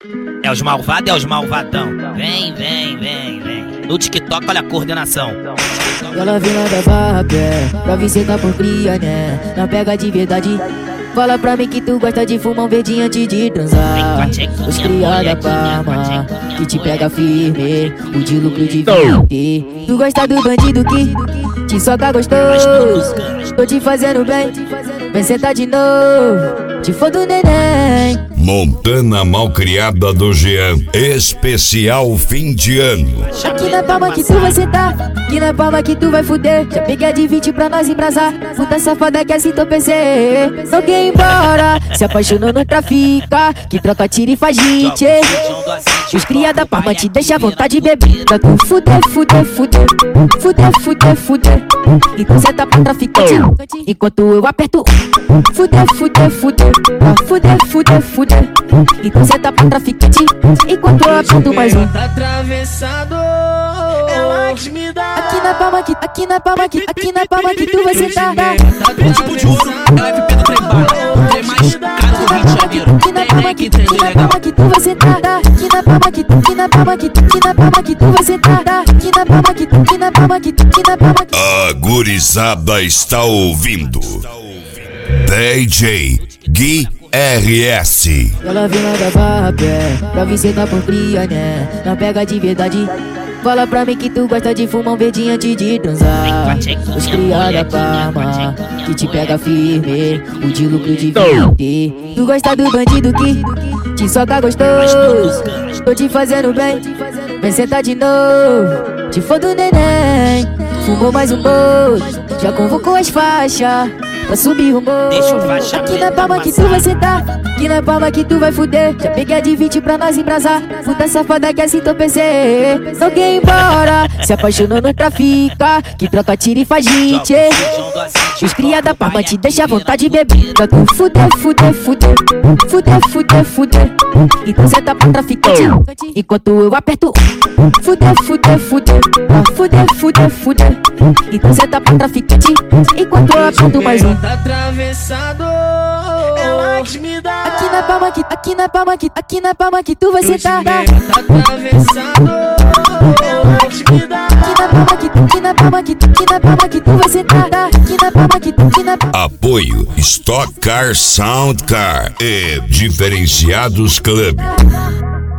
É os malvados, é os malvadão. Vem, vem, vem, vem. No TikTok, olha a coordenação. Ela vem lá da barra, pé, pra vir sentar por cria, né? Não pega de verdade. Fala pra mim que tu gosta de fumar um verdinho antes de transar. Os cria da Parma, que te pega firme, o de lucro de vender. Tu gosta do bandido que te soca gostoso. Tô te fazendo bem, vem sentar de novo, te fodo neném. Montana Malcriada do Jean, especial fim de ano. Aqui na palma que tu vai sentar, aqui na palma que tu vai fuder. Já peguei a de 20 pra nós embrasar. Puta safada que assim tô PC. Não quer ir embora, se apaixonou no trafica, que troca tiro e faz hit. Os cria da Parma te deixa à vontade de beber. Pra tu fuder, fuder, fuder, fuder, fuder, fuder. Então cê tá pra traficante, enquanto eu aperto. Fuder, fuder, fuder, fuder, fuder, fuder. Então cê tá pra traficante, enquanto eu aperto mais um. Tá atravessado, ela que me dá. Aqui na palma que, aqui na palma que, aqui na palma que tu vai sentar. Tipo de ouro, LFP do trem bala. Trem mais caro do Rio de Janeiro. Tem aqui trem legal. Que tu vai sentar, aqui na palma que, aqui na palma que, aqui na palma que tu vai sentar, aqui na palma que, aqui na palma que, aqui na palma que. A gurizada está ouvindo DJ Gui RS. Ela vem lá da barra, pé, pra vir sentar por cria, né? Não pega de verdade. Fala pra mim que tu gosta de fumar um verdinho antes de transar. Os cria da Parma, que te pega firme, o de lucro de vender. Tu gosta do bandido que te soca gostoso. Tô te fazendo bem, vem sentar de novo, te fodo neném. Fumou mais um bolo, já convocou as faixas pra subir o morro. Deixa o faixa aqui na palma que tu vai sentar, aqui na palma que tu vai fuder. Já peguei a de 20 pra nós embrasar. Puta safada que assim tô PC. Não quer ir embora, se apaixonou no trafica, que troca tiro e faz hit. Os cria da Parma te deixa à vontade de beber. Pra tu fuder, fuder, fuder, fuder, fuder, fuder. Então cê tá pra traficante, enquanto eu aperto. Fuder, fuder, fuder, fuder, fuder, fuder. Então cê tá pra traficante, enquanto eu aperto mais um. Tá atravessado, ela que me dá. Aqui na palma que, aqui na palma que, aqui na palma que tu vai sentar. Tá atravessado, ela que me dá. Aqui na palma que, aqui na palma que, aqui na palma que tu vai sentar. Aqui na palma que, aqui na palma. Apoio Stock Car Sound Car e Diferenciados Club.